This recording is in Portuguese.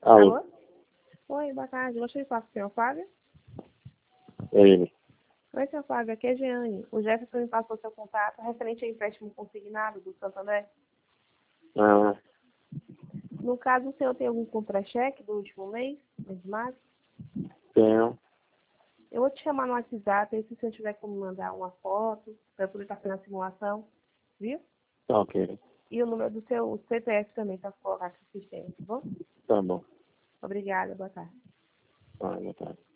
Alô? Alô? Oi, boa tarde. Gostaria de falar com o senhor Fábio? É ele. Oi, senhor Fábio, aqui é Jeane. O Jefferson me passou seu contato referente ao empréstimo consignado do Santander. Ah, No caso, o senhor tem algum contra-cheque do último mês de março? tenho. Eu vou te chamar no WhatsApp, aí se o senhor tiver como mandar uma foto, para eu poder estar fazendo a simulação, viu? Tá ok. E o número do seu CPF também, para colocar aqui no sistema, tá bom? Tá bom. Obrigada, boa tarde. Ah, boa tarde.